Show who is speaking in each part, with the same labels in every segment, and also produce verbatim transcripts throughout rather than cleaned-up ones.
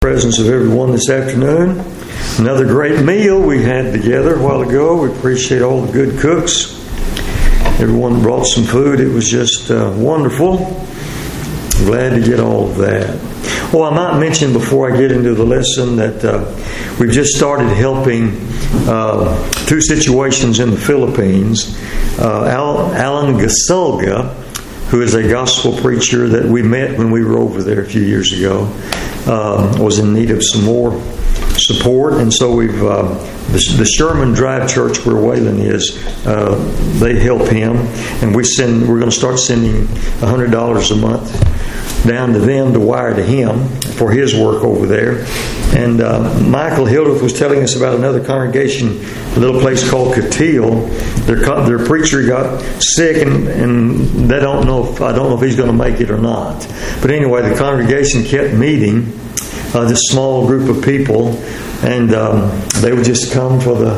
Speaker 1: Presence of everyone this afternoon. Another great meal we had together a while ago. We appreciate all the good cooks. Everyone brought some food. It was just uh, wonderful. Glad to get all of that. Well, I might mention before I get into the lesson that uh, we've just started helping uh, two situations in the Philippines. Uh, Al- Alan Gasulga, who is a gospel preacher that we met when we were over there a few years ago, uh, was in need of some more support, and so we've uh, the, the Sherman Drive Church where Waylon is. Uh, they help him, and we send. We're going to start sending a hundred dollars a month down to them to wire to him for his work over there. And uh, Michael Hildreth was telling us about another congregation, a little place called Catil. Their their preacher got sick, and, and they don't know if I don't know if he's going to make it or not. But anyway, the congregation kept meeting. Uh, this small group of people, and um, they would just come for the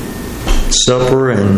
Speaker 1: supper and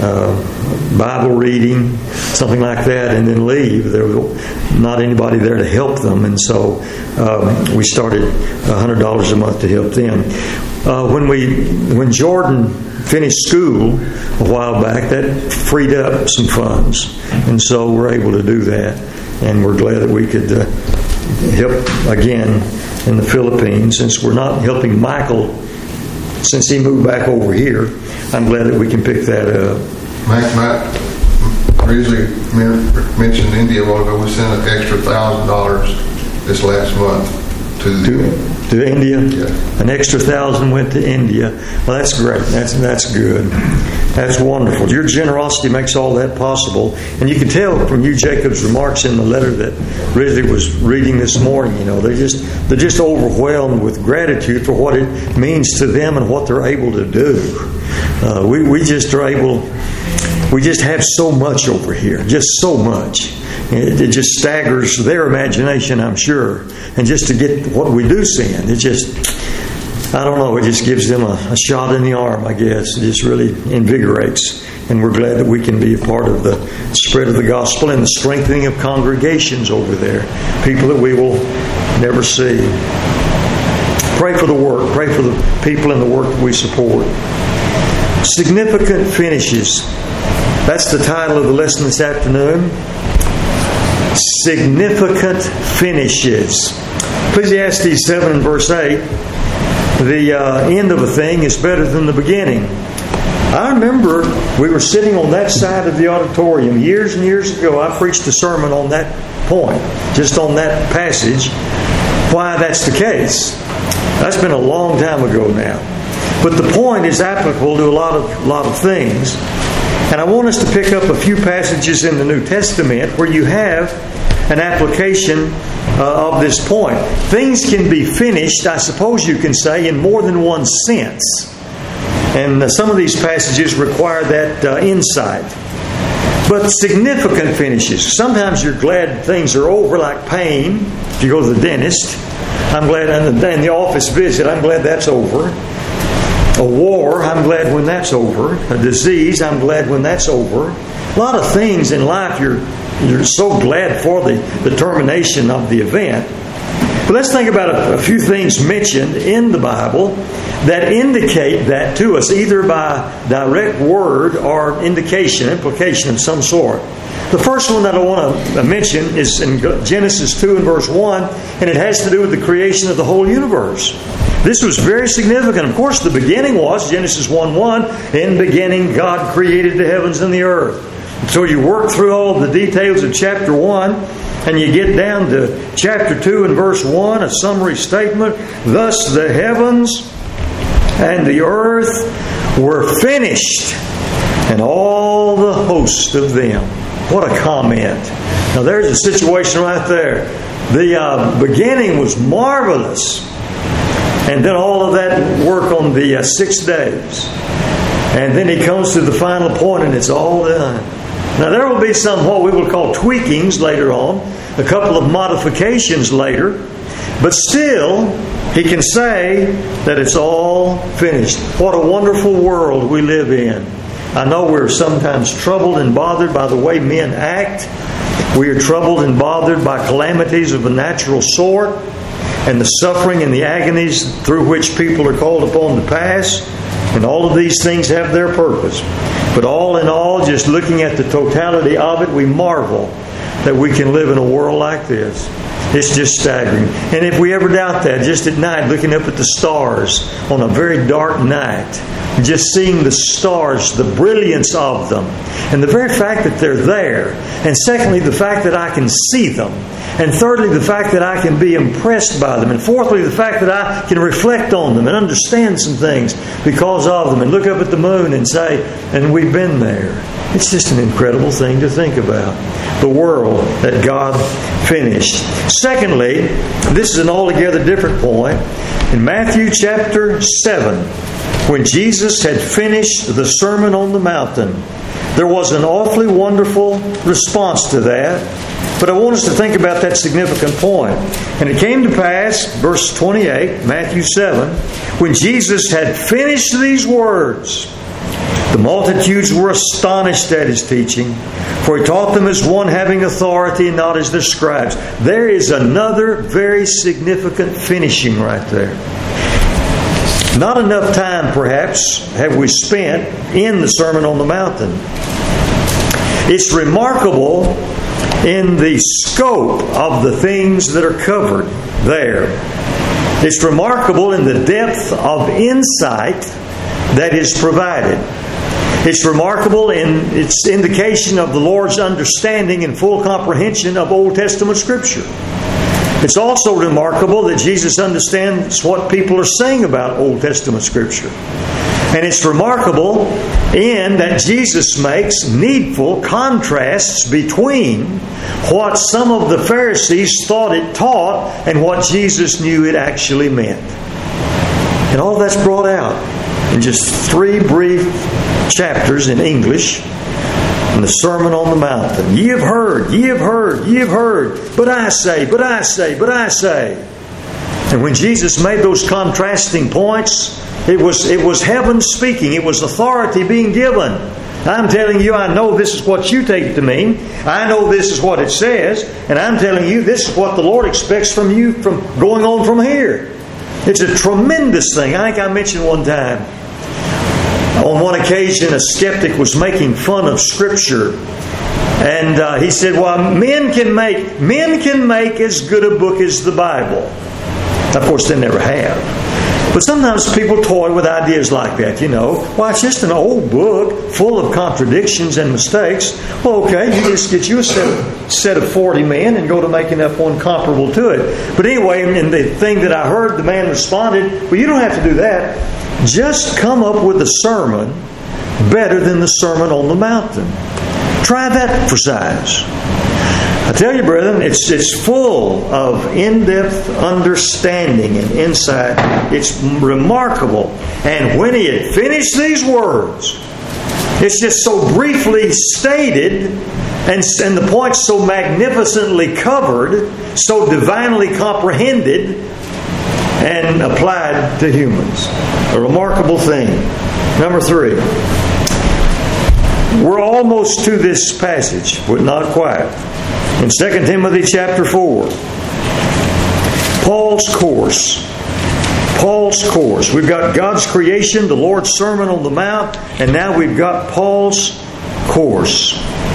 Speaker 1: uh, Bible reading, something like that, and then leave. There was not anybody there to help them, and so um, we started one hundred dollars a month to help them. Uh, when we, when Jordan finished school a while back, that freed up some funds, and so we're able to do that, and we're glad that we could uh, help again in the Philippines. Since we're not helping Michael since he moved back over here, I'm glad that we can pick that up.
Speaker 2: Mike, Mike Risley mentioned India a while ago. We sent an extra thousand dollars this last month to
Speaker 1: to, to India.
Speaker 2: Yeah.
Speaker 1: An extra thousand went to India. Well, that's great. That's that's good. That's wonderful. Your generosity makes all that possible, and you can tell from you Jacob's remarks in the letter that Risley was reading this morning. You know, they just they're just overwhelmed with gratitude for what it means to them and what they're able to do. Uh, we we just are able. We just have so much over here, just so much. It, it just staggers their imagination, I'm sure. And just to get what we do send, it just, I don't know, it just gives them a, a shot in the arm, I guess. It just really invigorates. And we're glad that we can be a part of the spread of the gospel and the strengthening of congregations over there. People that we will never see. Pray for the work. Pray for the people in the work that we support. Significant finishes. That's the title of the lesson this afternoon. Significant finishes. Ecclesiastes seven and verse eight. The uh, end of a thing is better than the beginning. I remember we were sitting on that side of the auditorium years and years ago. I preached a sermon on that point, just on that passage, why that's the case. That's been a long time ago now. But the point is applicable to a lot of lot of things. And I want us to pick up a few passages in the New Testament where you have an application uh, of this point. Things can be finished, I suppose you can say, in more than one sense. And uh, some of these passages require that uh, insight. But significant finishes. Sometimes you're glad things are over, like pain. If you go to the dentist, I'm glad, and the, and the office visit, I'm glad that's over. A war, I'm glad when that's over. A disease, I'm glad when that's over. A lot of things in life you're you're so glad for the, the termination of the event. But let's think about a, a few things mentioned in the Bible that indicate that to us, either by direct word or indication, implication of some sort. The first one that I want to mention is in Genesis two and verse one, and it has to do with the creation of the whole universe. This was very significant. Of course, the beginning was Genesis one one. In the beginning, God created the heavens and the earth. So you work through all the details of chapter one, and you get down to chapter two and verse one, a summary statement. Thus the heavens and the earth were finished, and all the host of them. What a comment. Now there's a situation right there. The uh, beginning was marvelous. And then all of that work on the uh, six days. And then he comes to the final point and it's all done. Now there will be some what we will call tweakings later on. A couple of modifications later. But still, he can say that it's all finished. What a wonderful world we live in. I know we're sometimes troubled and bothered by the way men act. We are troubled and bothered by calamities of a natural sort. and the suffering and the agonies through which people are called upon to pass. And all of these things have their purpose. But all in all, just looking at the totality of it, we marvel that we can live in a world like this. It's just staggering. And if we ever doubt that, just at night, looking up at the stars on a very dark night, just seeing the stars, the brilliance of them, and the very fact that they're there, and secondly, the fact that I can see them, and thirdly, the fact that I can be impressed by them, and fourthly, the fact that I can reflect on them and understand some things because of them, and look up at the moon and say, and we've been there. It's just an incredible thing to think about. The world that God finished. Secondly, this is an altogether different point. In Matthew chapter seven, when Jesus had finished the Sermon on the Mountain, there was an awfully wonderful response to that. But I want us to think about that significant point. And it came to pass, verse twenty-eight, Matthew seven, when Jesus had finished these words, the multitudes were astonished at His teaching, for He taught them as one having authority and not as their scribes. There is another very significant finishing right there. Not enough time, perhaps, have we spent in the Sermon on the Mountain. It's remarkable in the scope of the things that are covered there. It's remarkable in the depth of insight that is provided. It's remarkable in its indication of the Lord's understanding and full comprehension of Old Testament Scripture. It's also remarkable that Jesus understands what people are saying about Old Testament Scripture. And it's remarkable in that Jesus makes needful contrasts between what some of the Pharisees thought it taught and what Jesus knew it actually meant. And all that's brought out in just three brief chapters in English in the Sermon on the Mountain. Ye have heard, ye have heard, ye have heard, but I say, but I say, but I say. And when Jesus made those contrasting points, it was, it was heaven speaking. It was authority being given. I'm telling you, I know this is what you take it to mean. I know this is what it says. And I'm telling you, this is what the Lord expects from you from going on from here. It's a tremendous thing. I think I mentioned one time, on one occasion, a skeptic was making fun of Scripture. And uh, he said, well, men can make men can make as good a book as the Bible. Of course, they never have. But sometimes people toy with ideas like that, you know. Well, it's just an old book full of contradictions and mistakes. Well, okay, you just get you a set of, set of forty men and go to making up one comparable to it. But anyway, and the thing that I heard, the man responded, well, you don't have to do that. Just come up with a sermon better than the Sermon on the Mountain. Try that for size. I tell you, brethren, it's it's full of in-depth understanding and insight. It's remarkable. And when he had finished these words, it's just so briefly stated, and, and the points so magnificently covered, so divinely comprehended, and applied to humans. A remarkable thing. Number three. We're almost to this passage, but not quite. In Second Timothy chapter four, Paul's course. Paul's course. We've got God's creation, the Lord's Sermon on the Mount, and now we've got Paul's course.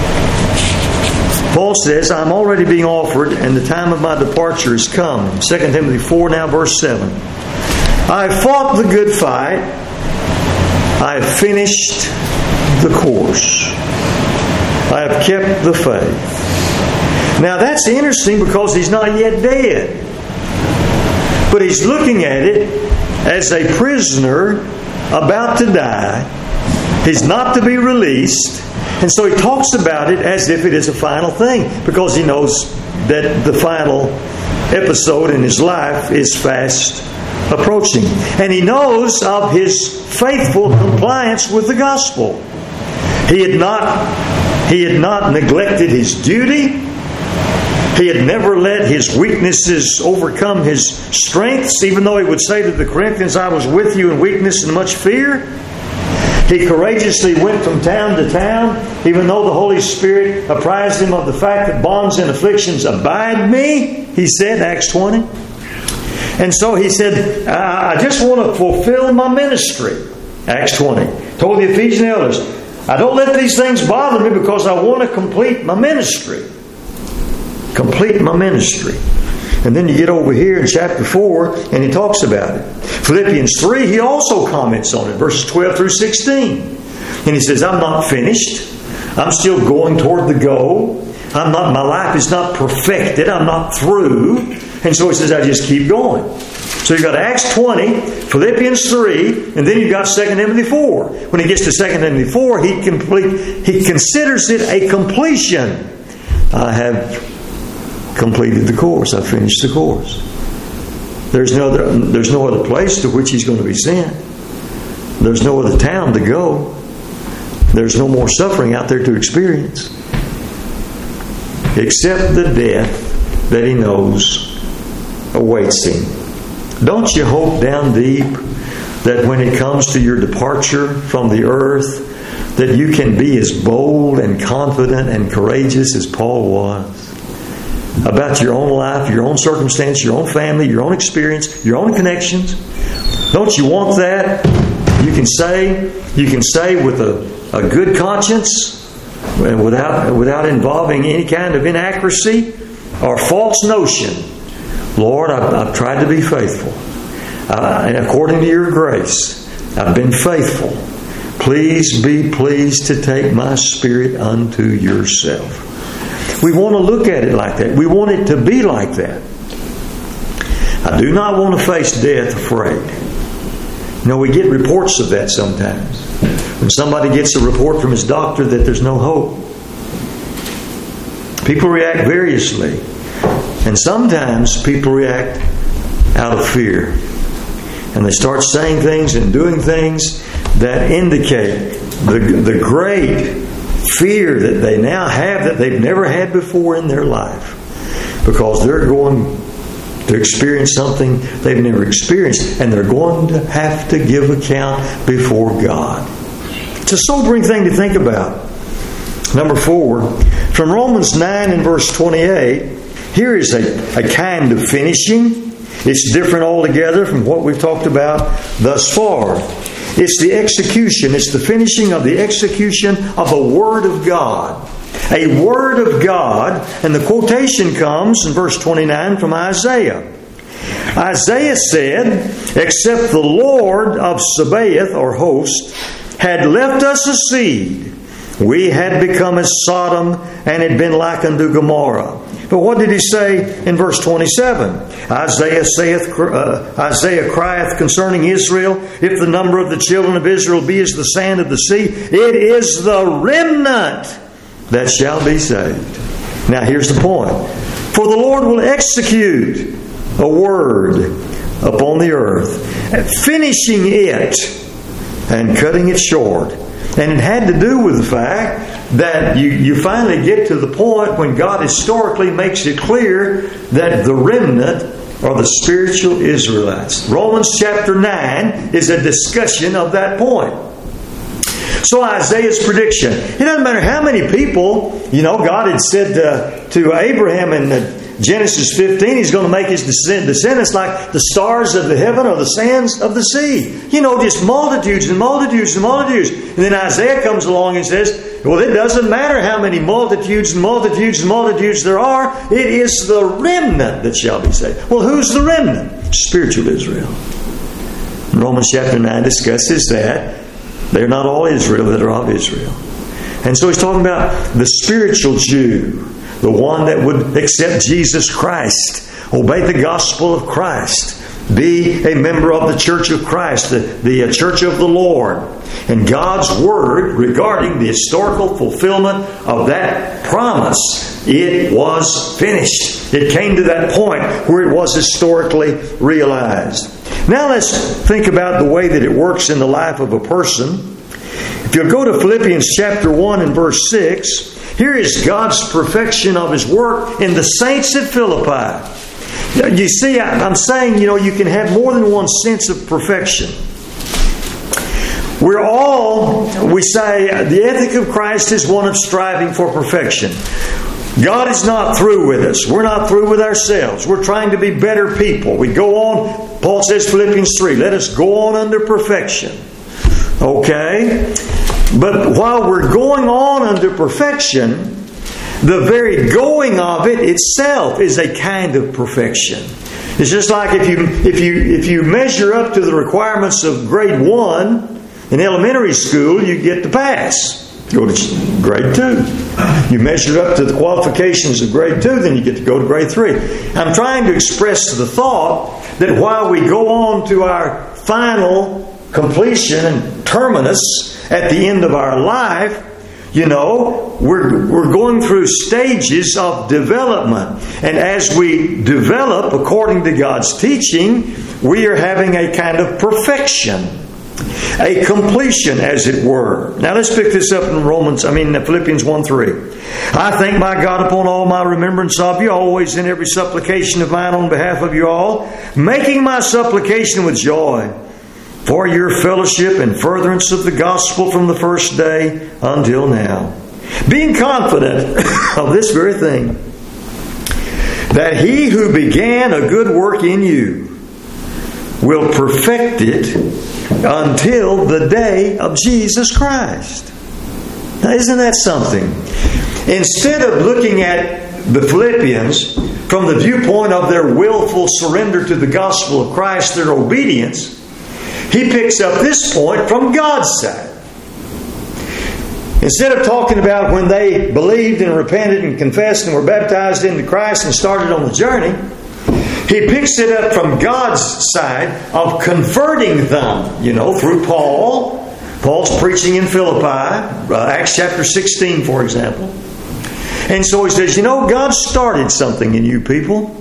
Speaker 1: Paul says, I'm already being offered, and the time of my departure has come. Second Timothy four, now verse seven. I have fought the good fight. I have finished the course. I have kept the faith. Now that's interesting because he's not yet dead. But he's looking at it as a prisoner about to die. He's not to be released. And so he talks about it as if it is a final thing, because he knows that the final episode in his life is fast approaching. And he knows of his faithful compliance with the gospel. He had not, he had not neglected his duty. He had never let his weaknesses overcome his strengths, even though he would say to the Corinthians, I was with you in weakness and much fear. He courageously went from town to town, even though the Holy Spirit apprised him of the fact that bonds and afflictions abide me, he said, Acts twenty. And so he said, I just want to fulfill my ministry. Acts twenty. Told the Ephesian elders, I don't let these things bother me because I want to complete my ministry. Complete my ministry. And then you get over here in chapter four and he talks about it. Philippians three, he also comments on it. Verses twelve through sixteen. And he says, I'm not finished. I'm still going toward the goal. I'm not, my life is not perfected. I'm not through. And so he says, I just keep going. So you've got Acts twenty, Philippians three, and then you've got Second Timothy four. When he gets to Second Timothy four, he complete, he considers it a completion. I have completed the course. I've finished the course. There's no other, there's no other place to which he's going to be sent. There's no other town to go. There's no more suffering out there to experience. Except the death that he knows awaits him. Don't you hope down deep that when it comes to your departure from the earth, that you can be as bold and confident and courageous as Paul was about your own life, your own circumstance, your own family, your own experience, your own connections? Don't you want that? You can say, you can say with a, a good conscience, without without involving any kind of inaccuracy or false notion, Lord, I've, I've tried to be faithful. Uh, and according to your grace, I've been faithful. Please be pleased to take my spirit unto yourself. We want to look at it like that. We want it to be like that. I do not want to face death afraid. You know, we get reports of that sometimes. When somebody gets a report from his doctor that there's no hope, people react variously. And sometimes people react out of fear. And they start saying things and doing things that indicate the, the great fear that they now have that they've never had before in their life. Because they're going to experience something they've never experienced. And they're going to have to give account before God. It's a sobering thing to think about. Number four, from Romans nine and verse twenty-eight, here is a, a kind of finishing. It's different altogether from what we've talked about thus far. It's the execution. It's the finishing of the execution of a Word of God. A Word of God. And the quotation comes in verse twenty-nine from Isaiah. Isaiah said, except the Lord of Sabaoth, or host, had left us a seed, we had become as Sodom and had been like unto Gomorrah. But what did he say in verse twenty-seven? Isaiah saith, uh, Isaiah crieth concerning Israel, if the number of the children of Israel be as the sand of the sea, it is the remnant that shall be saved. Now here's the point. For the Lord will execute a word upon the earth, finishing it and cutting it short. And it had to do with the fact that you, you finally get to the point when God historically makes it clear that the remnant are the spiritual Israelites. Romans chapter nine is a discussion of that point. So Isaiah's prediction. It doesn't matter how many people, you know, God had said uh, to Abraham in the Genesis fifteen, He's going to make His descendants like the stars of the heaven or the sands of the sea. You know, just multitudes and multitudes and multitudes. And then Isaiah comes along and says, well, it doesn't matter how many multitudes and multitudes and multitudes there are. It is the remnant that shall be saved. Well, who's the remnant? Spiritual Israel. Romans chapter nine discusses that. They're not all Israel that are of Israel. And so he's talking about the spiritual Jew. The one that would accept Jesus Christ, obey the gospel of Christ, be a member of the church of Christ, the, the church of the Lord. And God's word regarding the historical fulfillment of that promise, it was finished. It came to that point where it was historically realized. Now let's think about the way that it works in the life of a person. If you'll go to Philippians chapter one and verse six, here is God's perfection of His work in the saints at Philippi. You see, I'm saying, you know, you can have more than one sense of perfection. We're all, we say, the ethic of Christ is one of striving for perfection. God is not through with us. We're not through with ourselves. We're trying to be better people. We go on, Paul says, Philippians three, let us go on under perfection. Okay? But while we're going on under perfection, the very going of it itself is a kind of perfection. It's just like if you if you if you measure up to the requirements of grade one in elementary school, you get to pass. Go to grade two. You measure up to the qualifications of grade two, then you get to go to grade three. I'm trying to express the thought that while we go on to our final completion and terminus at the end of our life, you know, we're we're going through stages of development. And as we develop according to God's teaching, we are having a kind of perfection. A completion, as it were. Now let's pick this up in Romans, I mean Philippians one three. I thank my God upon all my remembrance of you, always in every supplication of mine on behalf of you all, making my supplication with joy for your fellowship and furtherance of the gospel from the first day until now. Being confident of this very thing, that he who began a good work in you will perfect it until the day of Jesus Christ. Now, isn't that something? Instead of looking at the Philippians from the viewpoint of their willful surrender to the gospel of Christ, their obedience, he picks up this point from God's side. Instead of talking about when they believed and repented and confessed and were baptized into Christ and started on the journey, he picks it up from God's side of converting them, you know, through Paul. Paul's preaching in Philippi, uh, Acts chapter sixteen, for example. And so he says, you know, God started something in you people.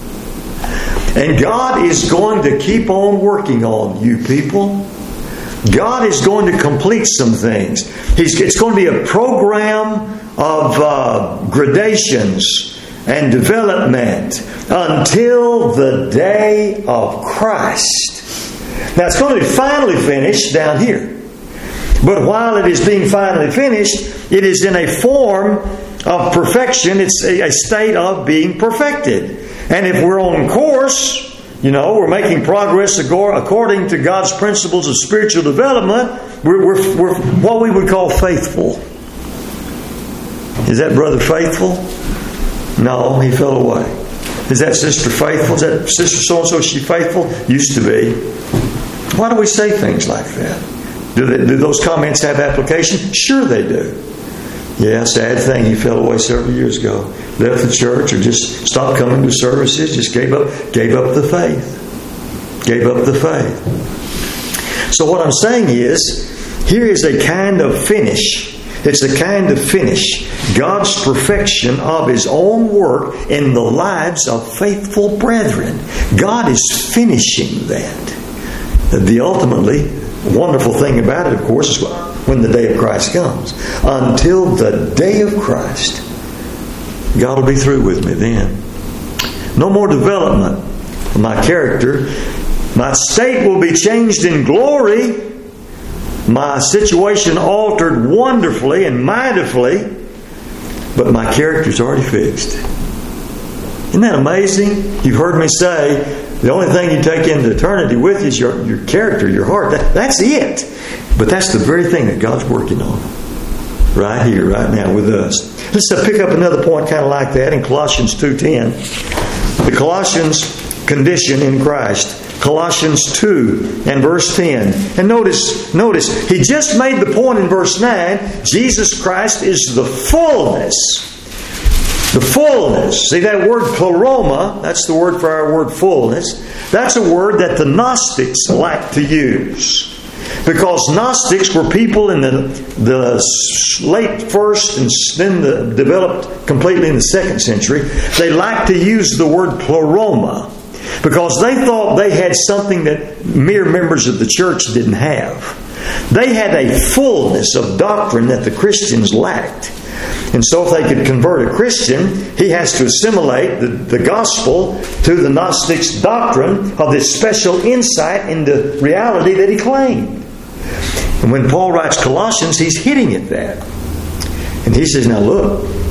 Speaker 1: And God is going to keep on working on you people. God is going to complete some things. He's, it's going to be a program of uh, gradations and development until the day of Christ. Now it's going to be finally finished down here. But while it is being finally finished, it is in a form of perfection. It's a, a state of being perfected. And if we're on course, you know, we're making progress according to God's principles of spiritual development, we're, we're, we're what we would call faithful. Is that brother faithful? No, he fell away. Is that sister faithful? Is that sister so-and-so, is she faithful? Used to be. Why do we say things like that? Do, they, do those comments have application? Sure they do. Yeah, sad thing. He fell away several years ago. Left the church or just stopped coming to services. Just gave up, gave up the faith. Gave up the faith. So what I'm saying is, here is a kind of finish. It's a kind of finish. God's perfection of His own work in the lives of faithful brethren. God is finishing that. The ultimately wonderful thing about it, of course, is when the day of Christ comes. Until the day of Christ, God will be through with me then. No more development of my character. My state will be changed in glory. My situation altered wonderfully and mightily, but my character's already fixed. Isn't that amazing? You've heard me say, the only thing you take into eternity with you is your, your character, your heart. That, that's it. But that's the very thing that God's working on. Right here, right now with us. Let's uh, pick up another point kind of like that in Colossians two ten. The Colossians' condition in Christ. Colossians two and verse ten. And notice, notice, he just made the point in verse nine, Jesus Christ is the fullness. The fullness. See that word pleroma, that's the word for our word fullness. That's a word that the Gnostics like to use. Because Gnostics were people in the, the late first and then the, developed completely in the second century. They liked to use the word pleroma. Because they thought they had something that mere members of the church didn't have. They had a fullness of doctrine that the Christians lacked. And so if they could convert a Christian, he has to assimilate the, the gospel to the Gnostics' doctrine of this special insight into reality that he claimed. And when Paul writes Colossians, he's hitting at that. And he says, now look,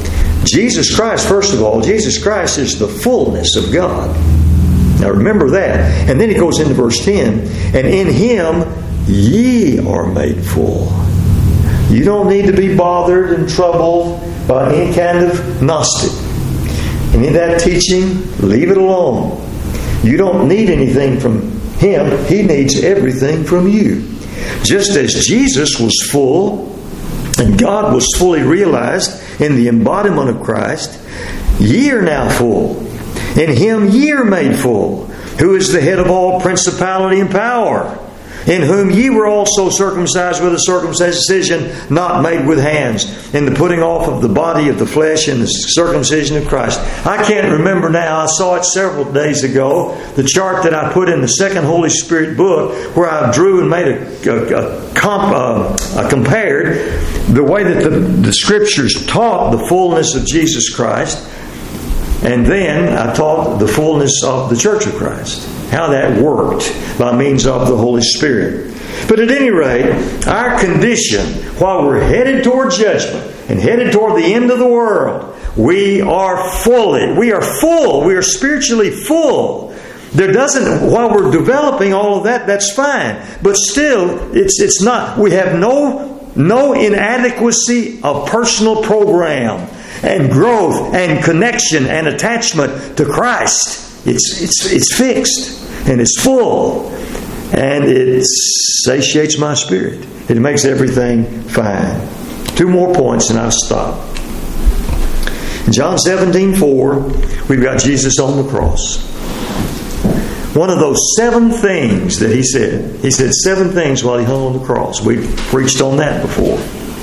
Speaker 1: Jesus Christ, first of all, Jesus Christ is the fullness of God. Now remember that. And then he goes into verse ten. And in Him ye are made full. You don't need to be bothered and troubled by any kind of Gnostic. Any of that teaching, leave it alone. You don't need anything from Him. He needs everything from you. Just as Jesus was full and God was fully realized in the embodiment of Christ, ye are now full. In Him ye are made full, who is the head of all principality and power, in whom ye were also circumcised with a circumcision not made with hands, in the putting off of the body of the flesh and the circumcision of Christ. I can't remember now, I saw it several days ago, the chart that I put in the second Holy Spirit book, where I drew and made a, a, a, comp, uh, a compared the way that the, the Scriptures taught the fullness of Jesus Christ, and then I taught the fullness of the Church of Christ. How that worked by means of the Holy Spirit. But at any rate, our condition, while we're headed toward judgment and headed toward the end of the world, we are fully, we are full, we are spiritually full. There doesn't, while we're developing all of that, that's fine. But still, it's it's not, we have no, no inadequacy of personal program and growth and connection and attachment to Christ. It's it's it's fixed and it's full and it satiates my spirit. It makes everything fine. Two more points and I'll stop. In John seventeen four, we've got Jesus on the cross. One of those seven things that He said. He said seven things while He hung on the cross. We've preached on that before.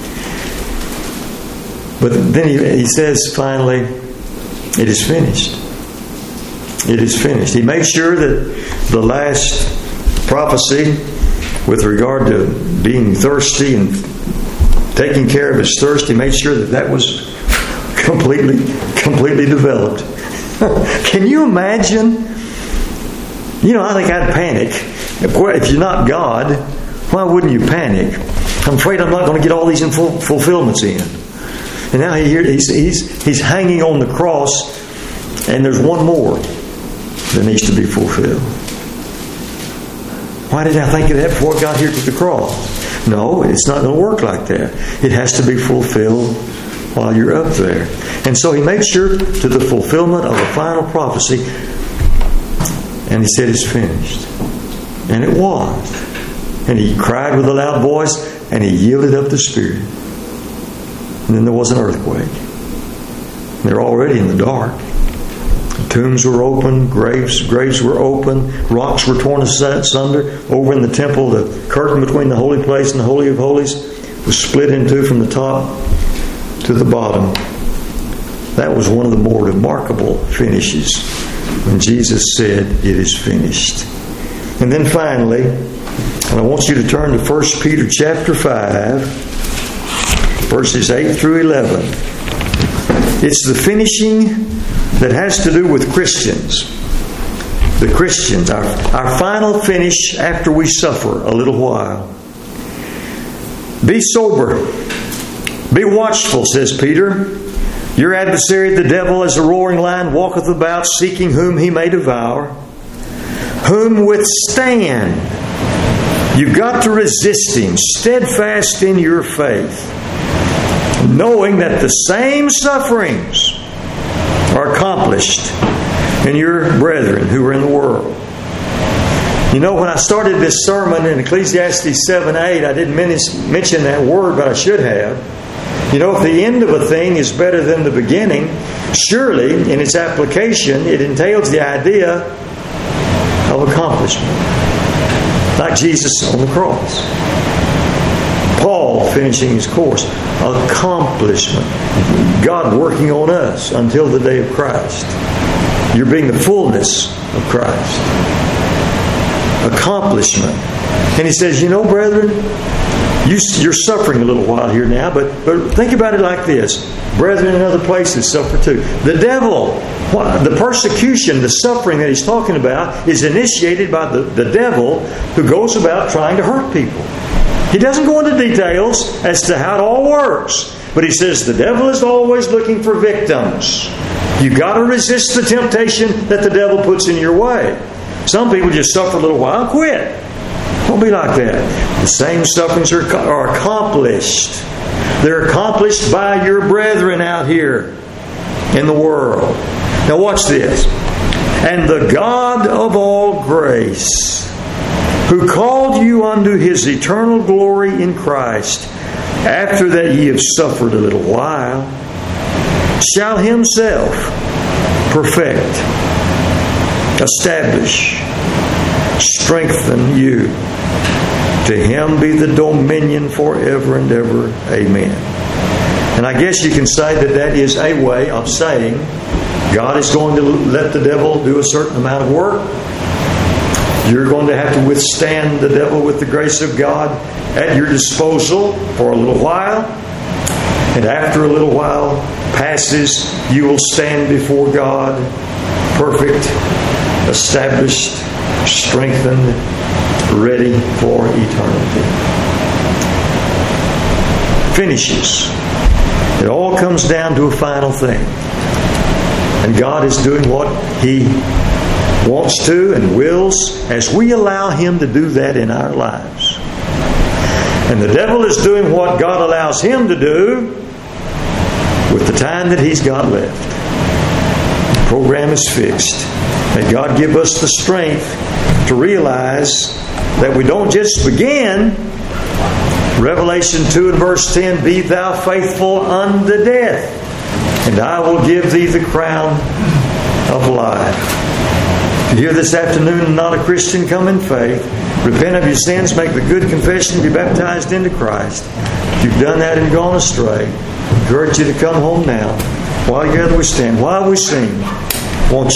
Speaker 1: But then he, he says finally, it is finished. It is finished. He made sure that the last prophecy with regard to being thirsty and taking care of his thirst, he made sure that that was completely, completely developed. Can you imagine? You know, I think I'd panic. If, if you're not God, why wouldn't you panic? I'm afraid I'm not going to get all these fulfillments in. And now he, he's, he's, he's hanging on the cross, and there's one more that needs to be fulfilled. Why did I think of that before I got here to the cross? No, it's not going to work like that. It has to be fulfilled while you're up there. And so he made sure to the fulfillment of a final prophecy, and he said it's finished. And it was. And he cried with a loud voice, and he yielded up the Spirit. And then there was an earthquake. They're already in the dark. The tombs were open, graves graves were open, rocks were torn asunder. Over in the temple, the curtain between the holy place and the Holy of Holies was split in two from the top to the bottom. That was one of the more remarkable finishes when Jesus said, it is finished. And then finally, and I want you to turn to First Peter chapter five, verses eight through eleven. It's the finishing that has to do with Christians. The Christians, our, our final finish after we suffer a little while. Be sober. Be watchful, says Peter. Your adversary, the devil, as a roaring lion, walketh about, seeking whom he may devour. Whom withstand. You've got to resist him, steadfast in your faith, knowing that the same sufferings are accomplished in your brethren who are in the world. You know, when I started this sermon in Ecclesiastes seven eight, I didn't mention that word, but I should have. You know, if the end of a thing is better than the beginning, surely in its application it entails the idea of accomplishment. Like Jesus on the cross. Paul finishing his course. Accomplishment. God working on us until the day of Christ. You're being the fullness of Christ. Accomplishment. And he says, you know, brethren, you, you're suffering a little while here now, but, but think about it like this. Brethren in other places suffer too. The devil, the persecution, the suffering that he's talking about is initiated by the, the devil who goes about trying to hurt people. He doesn't go into details as to how it all works. But he says the devil is always looking for victims. You've got to resist the temptation that the devil puts in your way. Some people just suffer a little while and quit. Don't be like that. The same sufferings are, are accomplished. They're accomplished by your brethren out here in the world. Now watch this. And the God of all grace, who called you unto His eternal glory in Christ, after that ye have suffered a little while, shall Himself perfect, establish, strengthen you. To Him be the dominion forever and ever. Amen. And I guess you can say that that is a way of saying God is going to let the devil do a certain amount of work. You're going to have to withstand the devil with the grace of God at your disposal for a little while. And after a little while passes, you will stand before God perfect, established, strengthened, ready for eternity. Finishes. It all comes down to a final thing. And God is doing what He wants to and wills as we allow Him to do that in our lives. And the devil is doing what God allows him to do with the time that he's got left. The program is fixed. May God give us the strength to realize that we don't just begin. Revelation two and verse ten, be thou faithful unto death, and I will give thee the crown of life. If you're here this afternoon and not a Christian, come in faith. Repent of your sins, make the good confession, be baptized into Christ. If you've done that and gone astray, I encourage you to come home now. While together we stand, while we sing, won't you